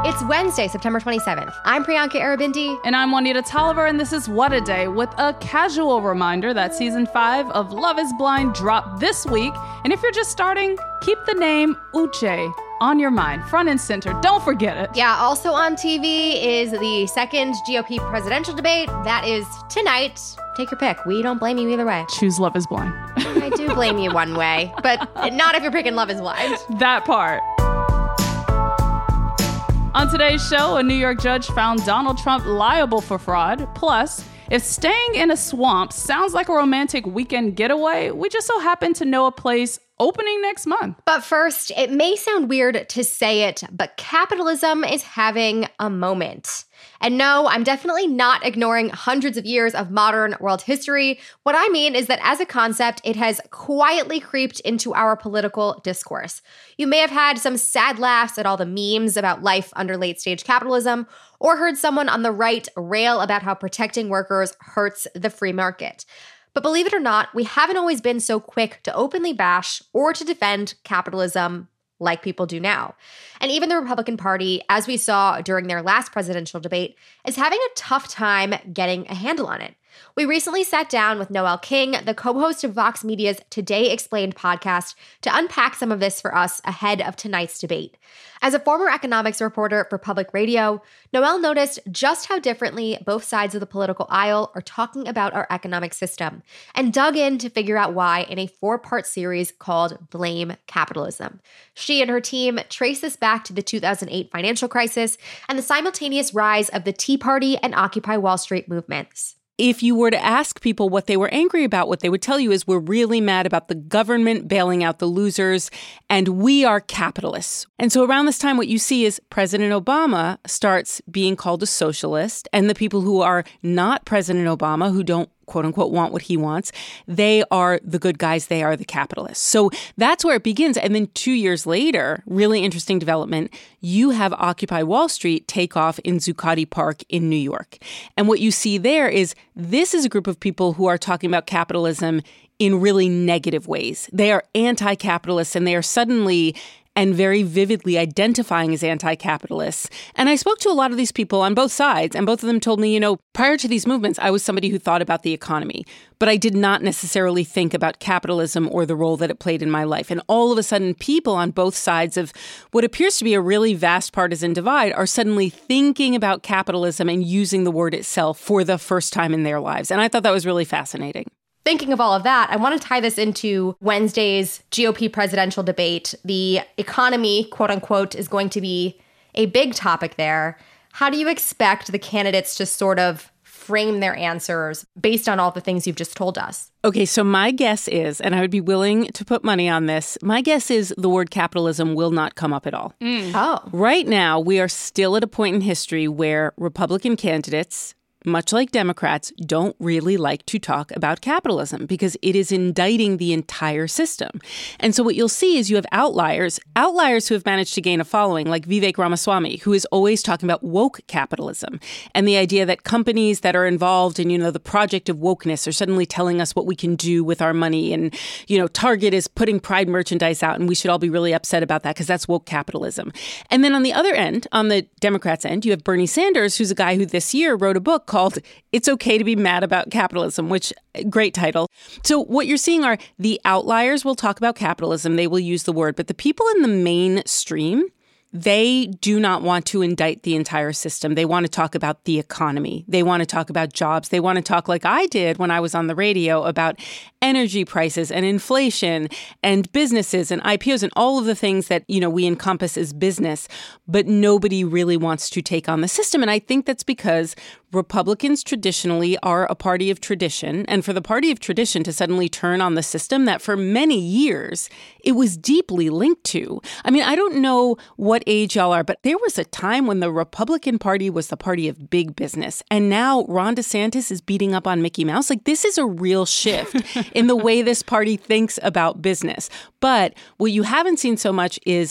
It's Wednesday, September 27th. I'm Priyanka Arabindi. And I'm Juanita Tolliver, and this is What a Day, with a casual reminder that Season 5 of Love is Blind dropped this week. And if you're just starting, keep the name Uche on your mind, front and center. Don't forget it. Yeah, also on TV is the second GOP presidential debate. That is tonight. Take your pick. We don't blame you either way. Choose Love is Blind. I do blame you one way, but not if you're picking Love is Blind. That part. On today's show, a New York judge found Donald Trump liable for fraud. Plus, if staying in a swamp sounds like a romantic weekend getaway, we just so happen to know a place opening next month. But first, it may sound weird to say it, but capitalism is having a moment. And no, I'm definitely not ignoring hundreds of years of modern world history. What I mean is that as a concept, it has quietly creeped into our political discourse. You may have had some sad laughs at all the memes about life under late-stage capitalism, or heard someone on the right rail about how protecting workers hurts the free market. But believe it or not, we haven't always been so quick to openly bash or to defend capitalism like people do now. And even the Republican Party, as we saw during their last presidential debate, is having a tough time getting a handle on it. We recently sat down with Noel King, the co-host of Vox Media's Today Explained podcast, to unpack some of this for us ahead of tonight's debate. As a former economics reporter for public radio, Noel noticed just how differently both sides of the political aisle are talking about our economic system, and dug in to figure out why in a 4-part series called Blame Capitalism. She and her team trace this back to the 2008 financial crisis and the simultaneous rise of the Tea Party and Occupy Wall Street movements. If you were to ask people what they were angry about, what they would tell you is we're really mad about the government bailing out the losers, and we are capitalists. And so around this time, what you see is President Obama starts being called a socialist, and the people who are not President Obama, who don't quote unquote want what he wants, they are the good guys, they are the capitalists. So that's where it begins. And then 2 years later, really interesting development, you have Occupy Wall Street take off in Zuccotti Park in New York. And what you see there is this is a group of people who are talking about capitalism in really negative ways. They are anti-capitalists, and they are suddenly and very vividly identifying as anti-capitalists. And I spoke to a lot of these people on both sides, and both of them told me, prior to these movements, I was somebody who thought about the economy, but I did not necessarily think about capitalism or the role that it played in my life. And all of a sudden, people on both sides of what appears to be a really vast partisan divide are suddenly thinking about capitalism and using the word itself for the first time in their lives. And I thought that was really fascinating. Thinking of all of that, I want to tie this into Wednesday's GOP presidential debate. The economy, quote unquote, is going to be a big topic there. How do you expect the candidates to sort of frame their answers based on all the things you've just told us? Okay, so my guess is, and I would be willing to put money on this, my guess is the word capitalism will not come up at all. Oh. Right now, we are still at a point in history where Republican candidates, much like Democrats, don't really like to talk about capitalism because it is indicting the entire system. And so what you'll see is you have outliers who have managed to gain a following, like Vivek Ramaswamy, who is always talking about woke capitalism and the idea that companies that are involved in, the project of wokeness are suddenly telling us what we can do with our money. And, Target is putting Pride merchandise out, and we should all be really upset about that because that's woke capitalism. And then on the other end, on the Democrats' end, you have Bernie Sanders, who's a guy who this year wrote a book called It's Okay to Be Mad About Capitalism, which, great title. So what you're seeing are the outliers will talk about capitalism. They will use the word. But the people in the mainstream, they do not want to indict the entire system. They want to talk about the economy. They want to talk about jobs. They want to talk like I did when I was on the radio about energy prices and inflation and businesses and IPOs and all of the things that, we encompass as business. But nobody really wants to take on the system. And I think that's because Republicans traditionally are a party of tradition. And for the party of tradition to suddenly turn on the system that for many years it was deeply linked to. I mean, I don't know what age y'all are, but there was a time when the Republican Party was the party of big business. And now Ron DeSantis is beating up on Mickey Mouse. Like, this is a real shift in the way this party thinks about business. But what you haven't seen so much is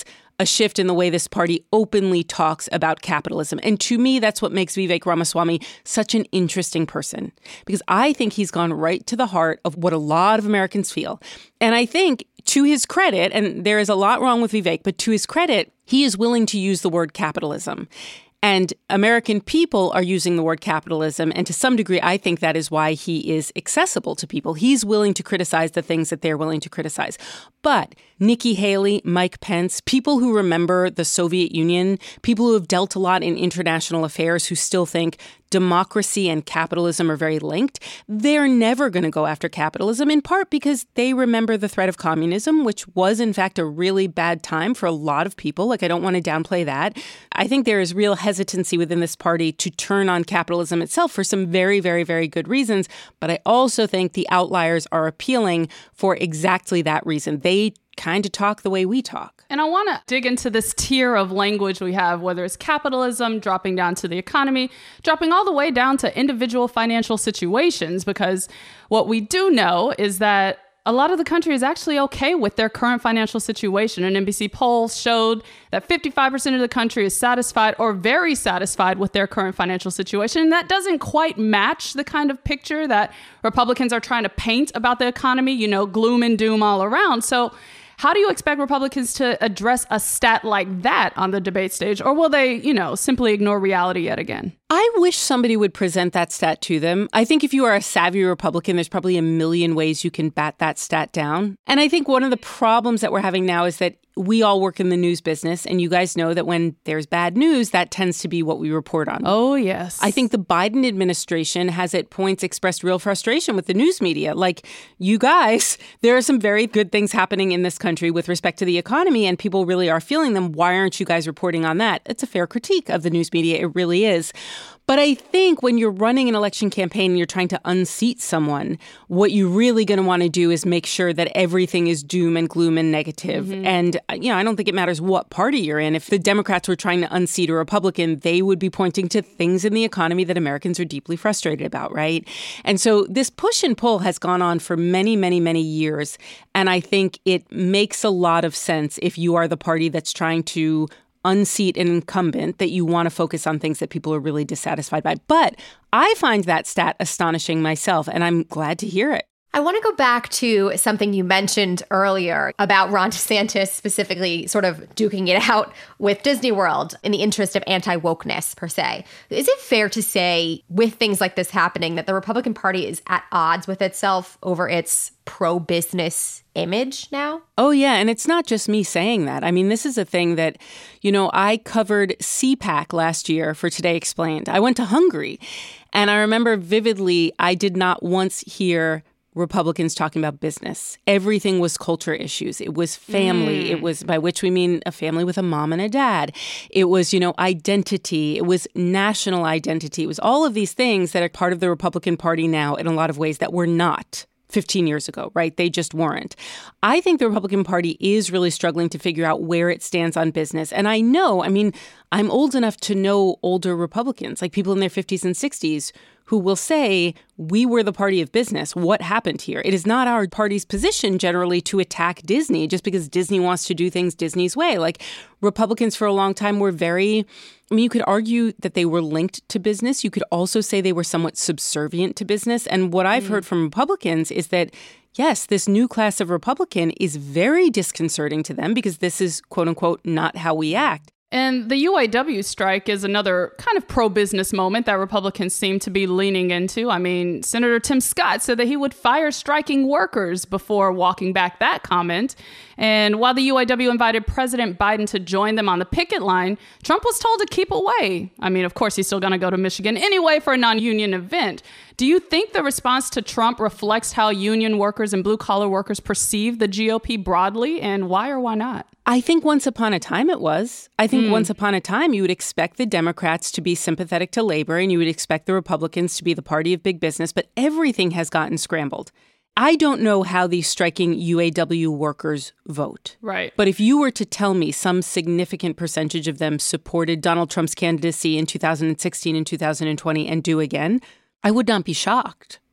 a shift in the way this party openly talks about capitalism. And to me, that's what makes Vivek Ramaswamy such an interesting person, because I think he's gone right to the heart of what a lot of Americans feel. And I think, to his credit, and there is a lot wrong with Vivek, but to his credit, he is willing to use the word capitalism. And American people are using the word capitalism. And to some degree, I think that is why he is accessible to people. He's willing to criticize the things that they're willing to criticize. But Nikki Haley, Mike Pence, people who remember the Soviet Union, people who have dealt a lot in international affairs, who still think democracy and capitalism are very linked, they're never going to go after capitalism, in part because they remember the threat of communism, which was, in fact, a really bad time for a lot of people. Like, I don't want to downplay that. I think there is real hesitancy within this party to turn on capitalism itself for some very, very, very good reasons. But I also think the outliers are appealing for exactly that reason. They kind of talk the way we talk. And I want to dig into this tier of language we have, whether it's capitalism, dropping down to the economy, dropping all the way down to individual financial situations, because what we do know is that a lot of the country is actually okay with their current financial situation. An NBC poll showed that 55% of the country is satisfied or very satisfied with their current financial situation. And that doesn't quite match the kind of picture that Republicans are trying to paint about the economy, you know, gloom and doom all around. So how do you expect Republicans to address a stat like that on the debate stage? Or will they, you know, simply ignore reality yet again? I wish somebody would present that stat to them. I think if you are a savvy Republican, there's probably a million ways you can bat that stat down. And I think one of the problems that we're having now is that we all work in the news business, and you guys know that when there's bad news, that tends to be what we report on. Oh, yes. I think the Biden administration has at points expressed real frustration with the news media. Like, you guys, there are some very good things happening in this country with respect to the economy, and people really are feeling them. Why aren't you guys reporting on that? It's a fair critique of the news media. It really is. But I think when you're running an election campaign and you're trying to unseat someone, what you're really going to want to do is make sure that everything is doom and gloom and negative. Mm-hmm. And, you know, I don't think it matters what party you're in. If the Democrats were trying to unseat a Republican, they would be pointing to things in the economy that Americans are deeply frustrated about, right? And so this push and pull has gone on for many, many, many years. And I think it makes a lot of sense if you are the party that's trying to unseat an incumbent, that you want to focus on things that people are really dissatisfied by. But I find that stat astonishing myself, and I'm glad to hear it. I want to go back to something you mentioned earlier about Ron DeSantis specifically sort of duking it out with Disney World in the interest of anti-wokeness, per se. Is it fair to say, with things like this happening, that the Republican Party is at odds with itself over its pro-business image now? Oh, yeah. And it's not just me saying that. I mean, this is a thing that, you know, I covered CPAC last year for Today Explained. I went to Hungary, and I remember vividly, I did not once hear Republicans talking about business. Everything was culture issues. It was family. It was, by which we mean a family with a mom and a dad. It was, you know, identity. It was national identity. It was all of these things that are part of the Republican Party now in a lot of ways that were not 15 years ago, right? They just weren't. I think the Republican Party is really struggling to figure out where it stands on business. And I know, I mean, I'm old enough to know older Republicans, like people in their 50s and 60s, who will say, we were the party of business. What happened here? It is not our party's position generally to attack Disney just because Disney wants to do things Disney's way. Like, Republicans for a long time were very, I mean, you could argue that they were linked to business. You could also say they were somewhat subservient to business. And what I've heard from Republicans is that, yes, this new class of Republican is very disconcerting to them because this is, quote unquote, not how we act. And the UAW strike is another kind of pro-business moment that Republicans seem to be leaning into. I mean, Senator Tim Scott said that he would fire striking workers before walking back that comment. And while the UAW invited President Biden to join them on the picket line, Trump was told to keep away. I mean, of course, he's still going to go to Michigan anyway for a non-union event. Do you think the response to Trump reflects how union workers and blue-collar workers perceive the GOP broadly, and why or why not? I think once upon a time it was. I think once upon a time you would expect the Democrats to be sympathetic to labor and you would expect the Republicans to be the party of big business, but everything has gotten scrambled. I don't know how these striking UAW workers vote. Right. But if you were to tell me some significant percentage of them supported Donald Trump's candidacy in 2016 and 2020 and do again, I would not be shocked.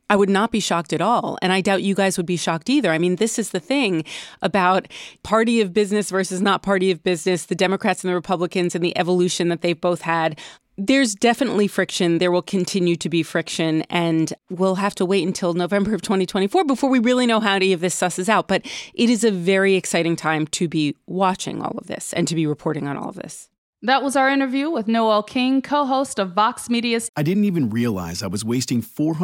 I would not be shocked at all. And I doubt you guys would be shocked either. I mean, this is the thing about party of business versus not party of business, the Democrats and the Republicans and the evolution that they've both had. There's definitely friction. There will continue to be friction. And we'll have to wait until November of 2024 before we really know how any of this susses out. But it is a very exciting time to be watching all of this and to be reporting on all of this. That was our interview with Noel King, co-host of Vox Media's. I didn't even realize I was wasting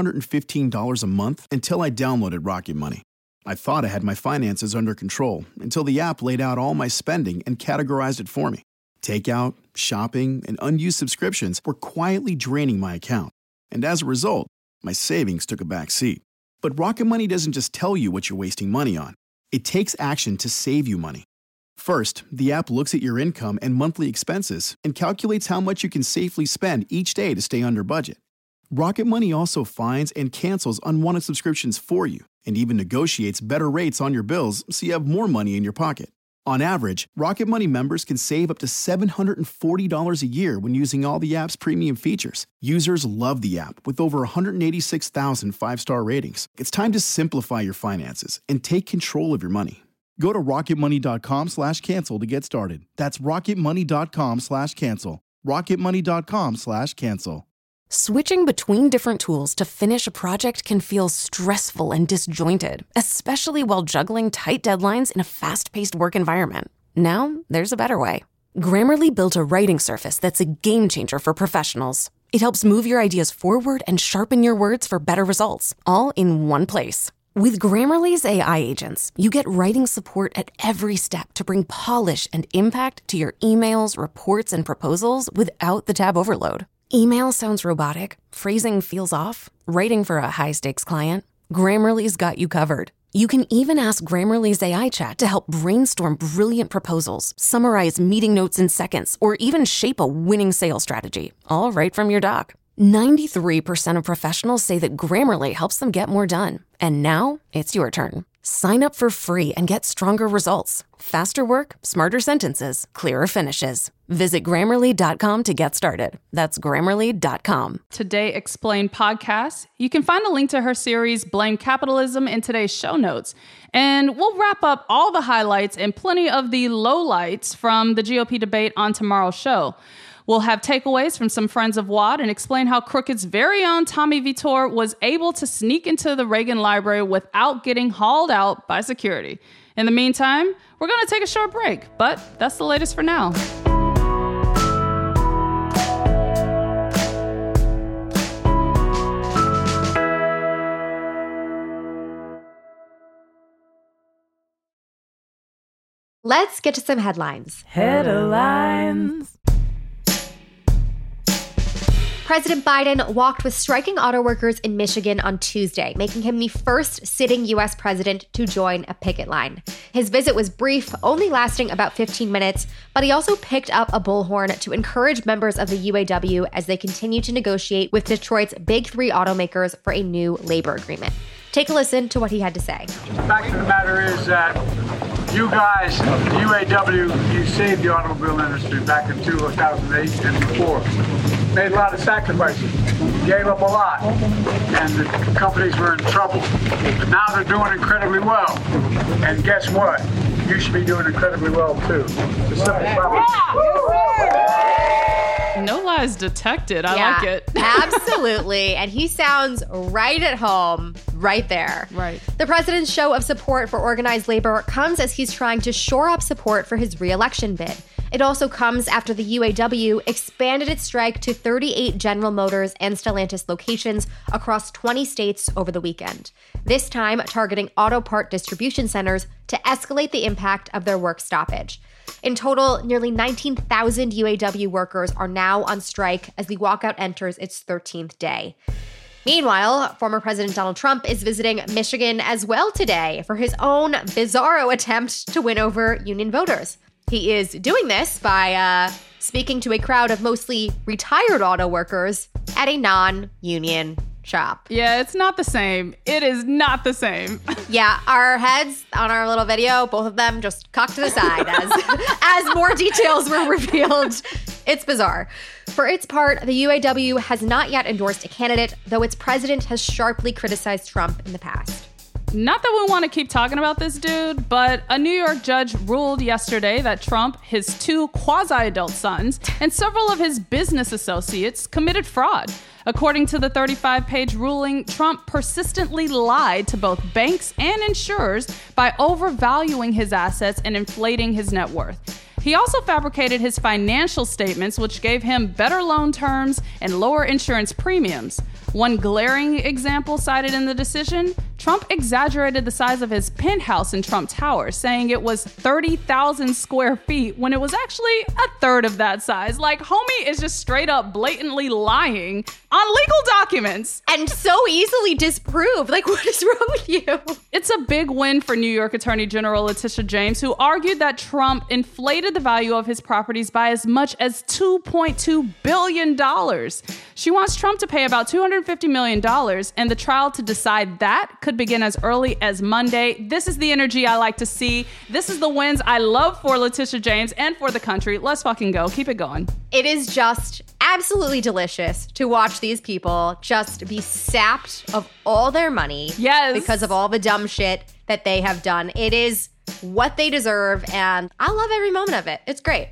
$415 a month until I downloaded Rocket Money. I thought I had my finances under control until the app laid out all my spending and categorized it for me. Takeout, shopping, and unused subscriptions were quietly draining my account. And as a result, my savings took a back seat. But Rocket Money doesn't just tell you what you're wasting money on. It takes action to save you money. First, the app looks at your income and monthly expenses and calculates how much you can safely spend each day to stay under budget. Rocket Money also finds and cancels unwanted subscriptions for you and even negotiates better rates on your bills so you have more money in your pocket. On average, Rocket Money members can save up to $740 a year when using all the app's premium features. Users love the app with over 186,000 five-star ratings. It's time to simplify your finances and take control of your money. Go to rocketmoney.com/cancel to get started. That's rocketmoney.com/cancel. rocketmoney.com/cancel. Switching between different tools to finish a project can feel stressful and disjointed, especially while juggling tight deadlines in a fast-paced work environment. Now, there's a better way. Grammarly built a writing surface that's a game changer for professionals. It helps move your ideas forward and sharpen your words for better results, all in one place. With Grammarly's AI agents, you get writing support at every step to bring polish and impact to your emails, reports, and proposals without the tab overload. Email sounds robotic, phrasing feels off, writing for a high-stakes client. Grammarly's got you covered. You can even ask Grammarly's AI chat to help brainstorm brilliant proposals, summarize meeting notes in seconds, or even shape a winning sales strategy, all right from your doc. 93% of professionals say that Grammarly helps them get more done. And now, it's your turn. Sign up for free and get stronger results. Faster work, smarter sentences, clearer finishes. Visit Grammarly.com to get started. That's Grammarly.com. Today Explained podcast. You can find a link to her series, Blame Capitalism, in today's show notes. And we'll wrap up all the highlights and plenty of the lowlights from the GOP debate on tomorrow's show. We'll have takeaways from some friends of WAD and explain how Crooked's very own Tommy Vitor was able to sneak into the Reagan Library without getting hauled out by security. In the meantime, we're going to take a short break, but that's the latest for now. Let's get to some headlines. Headlines. President Biden walked with striking auto workers in Michigan on Tuesday, making him the first sitting U.S. president to join a picket line. His visit was brief, only lasting about 15 minutes, but he also picked up a bullhorn to encourage members of the UAW as they continue to negotiate with Detroit's big three automakers for a new labor agreement. Take a listen to what he had to say. The fact of the matter is that you guys, the UAW, you saved the automobile industry back in 2008 and before. Made a lot of sacrifices, gave up a lot, and the companies were in trouble. But now they're doing incredibly well. And guess what? You should be doing incredibly well too. The simple problem. No lies detected. I like it. Absolutely. And he sounds right at home, right there. Right. The president's show of support for organized labor comes as he's trying to shore up support for his re-election bid. It also comes after the UAW expanded its strike to 38 General Motors and Stellantis locations across 20 states over the weekend, this time targeting auto part distribution centers to escalate the impact of their work stoppage. In total, nearly 19,000 UAW workers are now on strike as the walkout enters its 13th day. Meanwhile, former President Donald Trump is visiting Michigan as well today for his own bizarro attempt to win over union voters. He is doing this by speaking to a crowd of mostly retired auto workers at a non-union shop. Yeah, it's not the same. It is not the same. Yeah, our heads on our little video, both of them just cocked to the side as more details were revealed. It's bizarre. For its part, the UAW has not yet endorsed a candidate, though its president has sharply criticized Trump in the past. Not that we want to keep talking about this dude, but a New York judge ruled yesterday that Trump, his 2 quasi-adult sons, and several of his business associates committed fraud. According to the 35-page ruling, Trump persistently lied to both banks and insurers by overvaluing his assets and inflating his net worth. He also fabricated his financial statements, which gave him better loan terms and lower insurance premiums. One glaring example cited in the decision, Trump exaggerated the size of his penthouse in Trump Tower, saying it was 30,000 square feet when it was actually a third of that size. Like, homie is just straight up blatantly lying on legal documents. And so easily disproved. Like, what is wrong with you? It's a big win for New York Attorney General Letitia James, who argued that Trump inflated the value of his properties by as much as $2.2 billion. She wants Trump to pay about $250 million, and the trial to decide that could begin as early as Monday. This is the energy I like to see. This is the wins I love for Letitia James and for the country. Let's fucking go. Keep it going. It is just absolutely delicious to watch these people just be sapped of all their money. Yes. Because of all the dumb shit that they have done. It is what they deserve, and I love every moment of it. It's great.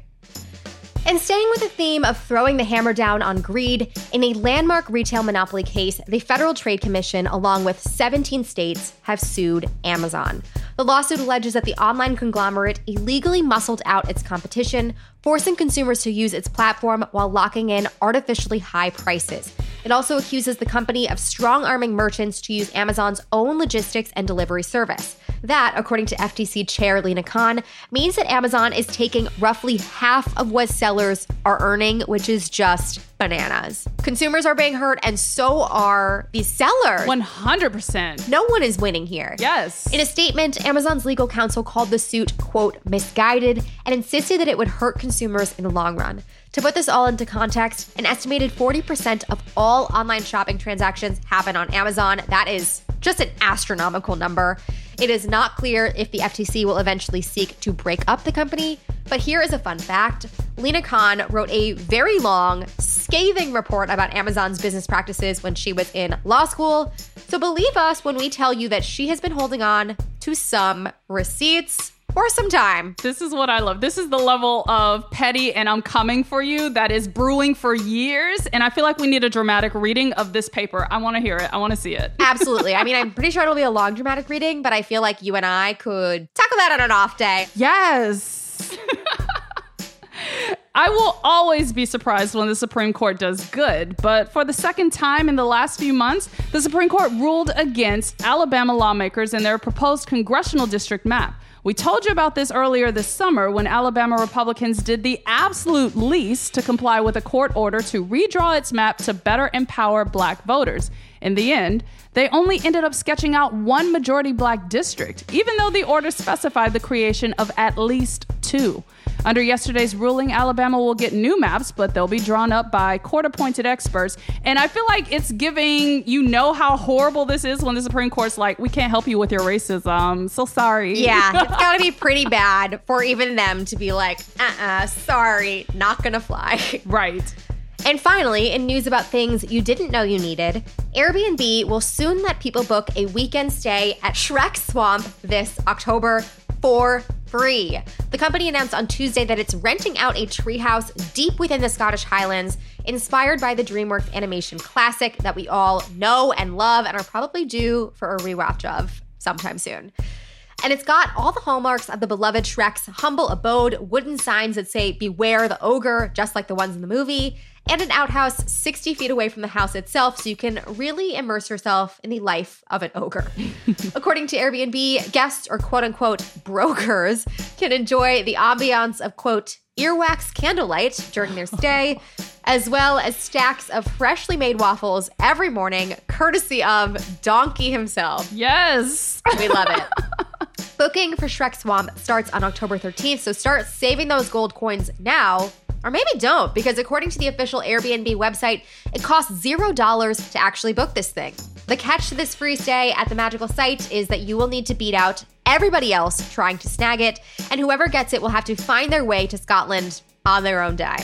And staying with the theme of throwing the hammer down on greed, in a landmark retail monopoly case, the Federal Trade Commission, along with 17 states, have sued Amazon. The lawsuit alleges that the online conglomerate illegally muscled out its competition, forcing consumers to use its platform while locking in artificially high prices. It also accuses the company of strong-arming merchants to use Amazon's own logistics and delivery service. That, according to FTC Chair Lina Khan, means that Amazon is taking roughly half of what sellers are earning, which is just bananas. Consumers are being hurt, and so are the sellers. 100%. No one is winning here. Yes. In a statement, Amazon's legal counsel called the suit, quote, misguided, and insisted that it would hurt consumers in the long run. To put this all into context, an estimated 40% of all online shopping transactions happen on Amazon. That is just an astronomical number. It is not clear if the FTC will eventually seek to break up the company, but here is a fun fact. Lina Khan wrote a very long, scathing report about Amazon's business practices when she was in law school. So believe us when we tell you that she has been holding on to some receipts for some time. This is what I love. This is the level of petty and I'm coming for you that is brewing for years. And I feel like we need a dramatic reading of this paper. I want to hear it. I want to see it. Absolutely. I mean, I'm pretty sure it'll be a long dramatic reading, but I feel like you and I could tackle that on an off day. Yes. I will always be surprised when the Supreme Court does good, but for the second time in the last few months, the Supreme Court ruled against Alabama lawmakers and their proposed congressional district map. We told you about this earlier this summer when Alabama Republicans did the absolute least to comply with a court order to redraw its map to better empower black voters. In the end, they only ended up sketching out one majority black district, even though the order specified the creation of at least 2. Under yesterday's ruling, Alabama will get new maps, but they'll be drawn up by court-appointed experts. And I feel like it's giving, you know how horrible this is when the Supreme Court's like, we can't help you with your racism. So sorry. Yeah, it's got to be pretty bad for even them to be like, sorry, not gonna fly. Right. And finally, in news about things you didn't know you needed, Airbnb will soon let people book a weekend stay at Shrek Swamp this October for free. The company announced on Tuesday that it's renting out a treehouse deep within the Scottish Highlands, inspired by the DreamWorks animation classic that we all know and love and are probably due for a rewatch of sometime soon. And it's got all the hallmarks of the beloved Shrek's humble abode, wooden signs that say, "Beware the ogre," just like the ones in the movie, and an outhouse 60 feet away from the house itself so you can really immerse yourself in the life of an ogre. According to Airbnb, guests or quote-unquote brokers can enjoy the ambiance of, quote, earwax candlelight during their stay, as well as stacks of freshly made waffles every morning, courtesy of Donkey himself. Yes. We love it. Booking for Shrek Swamp starts on October 13th, so start saving those gold coins now. Or maybe don't, because according to the official Airbnb website, it costs $0 to actually book this thing. The catch to this free stay at the magical site is that you will need to beat out everybody else trying to snag it, and whoever gets it will have to find their way to Scotland on their own dime.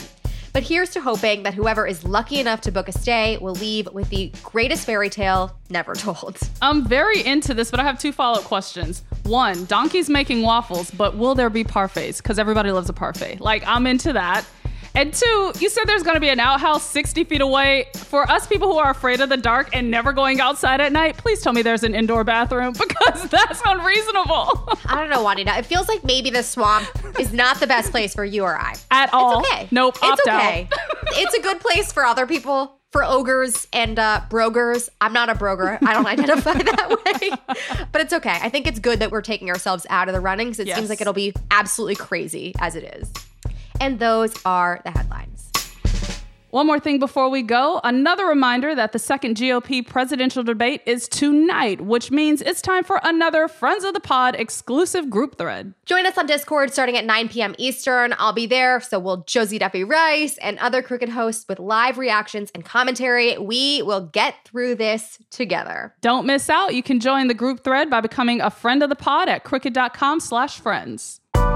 But here's to hoping that whoever is lucky enough to book a stay will leave with the greatest fairy tale never told. I'm very into this, but I have 2 follow-up questions. 1, Donkey's making waffles, but will there be parfaits? Because everybody loves a parfait. Like, I'm into that. And 2, you said there's going to be an outhouse 60 feet away. For us people who are afraid of the dark and never going outside at night, please tell me there's an indoor bathroom, because that's unreasonable. I don't know, Juanita. It feels like maybe the swamp is not the best place for you or I. At all. It's okay. Nope, it's opt okay. out. It's a good place for other people. For ogres and brogers. I'm not a broger. I don't identify that way. But it's okay. I think it's good that we're taking ourselves out of the running, because it seems like it'll be absolutely crazy as it is. And those are the headlines. One more thing before we go. Another reminder that the second GOP presidential debate is tonight, which means it's time for another Friends of the Pod exclusive group thread. Join us on Discord starting at 9 p.m. Eastern. I'll be there. So will Josie Duffy Rice and other Crooked hosts with live reactions and commentary. We will get through this together. Don't miss out. You can join the group thread by becoming a friend of the pod at crooked.com/friends.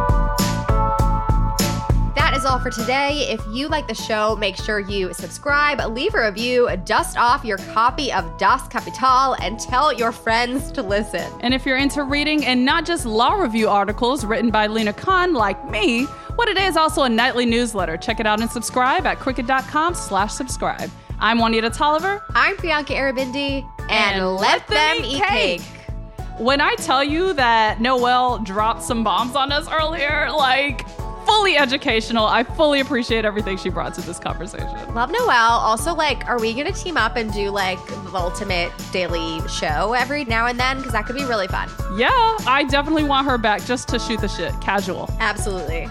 That is all for today. If you like the show, make sure you subscribe, leave a review, dust off your copy of Das Kapital, and tell your friends to listen. And if you're into reading and not just law review articles written by Lena Khan like me, What It Is also a nightly newsletter. Check it out and subscribe at crooked.com/subscribe. I'm Juanita Tolliver. I'm Priyanka Aribindi, and let them eat cake. When I tell you that Noelle dropped some bombs on us earlier, like, fully educational. I fully appreciate everything she brought to this conversation. Love Noelle. Also, like, are we going to team up and do, like, the ultimate daily show every now and then? Because that could be really fun. Yeah, I definitely want her back just to shoot the shit. Casual. Absolutely.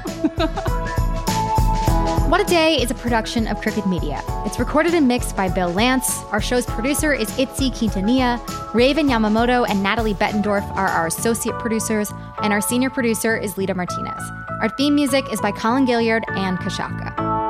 What a Day is a production of Crooked Media. It's recorded and mixed by Bill Lance. Our show's producer is Itzy Quintanilla. Raven Yamamoto and Natalie Bettendorf are our associate producers, and our senior producer is Lita Martinez. Our theme music is by Colin Gilliard and Kashaka.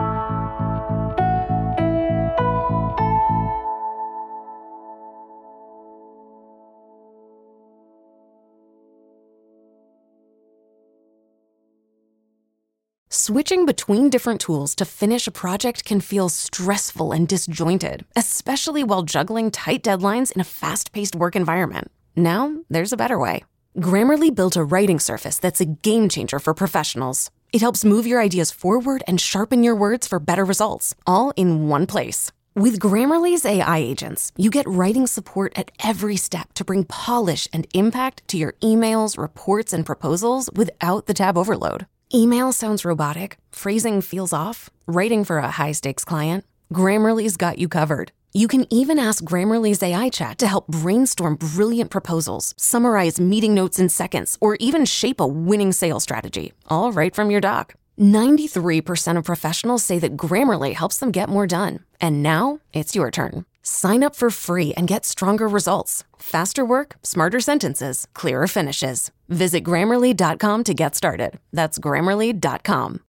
Switching between different tools to finish a project can feel stressful and disjointed, especially while juggling tight deadlines in a fast-paced work environment. Now, there's a better way. Grammarly built a writing surface that's a game changer for professionals. It helps move your ideas forward and sharpen your words for better results, all in one place. With Grammarly's AI agents, you get writing support at every step to bring polish and impact to your emails, reports, and proposals without the tab overload. Email sounds robotic, phrasing feels off, writing for a high-stakes client. Grammarly's got you covered. You can even ask Grammarly's AI chat to help brainstorm brilliant proposals, summarize meeting notes in seconds, or even shape a winning sales strategy, all right from your dock. 93% of professionals say that Grammarly helps them get more done. And now, it's your turn. Sign up for free and get stronger results. Faster work, smarter sentences, clearer finishes. Visit Grammarly.com to get started. That's Grammarly.com.